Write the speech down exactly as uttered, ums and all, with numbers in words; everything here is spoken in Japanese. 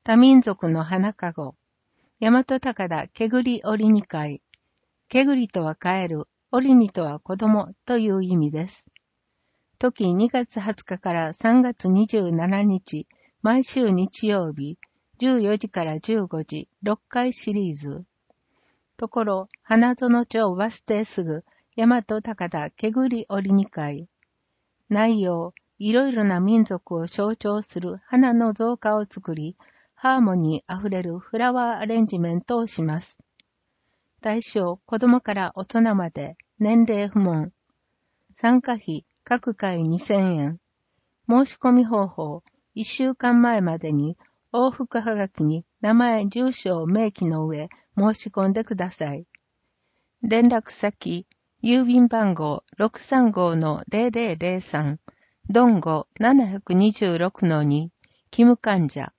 多民族の花かご、大和高田けぐり折りに会。けぐりとはカエル、折りにとは子供という意味です。時にがつはつかからさんがつにじゅうしちにち、毎週日曜日、じゅうよじからじゅうごじ、ろっかいシリーズ。ところ、花園町バス停すぐ、大和高田けぐり折りに会。内容、いろいろな民族を象徴する花の造花を作り、ハーモニーあふれるフラワーアレンジメントをします。対象、子供から大人まで、年齢不問。参加費、各回にせんえん。申し込み方法、いっしゅうかんまえまでに、往復はがきに名前、住所を明記の上、申し込んでください。連絡先、郵便番号 ろくさんごのゼロゼロゼロさん、ドンゴななにーろくのに、キム患者。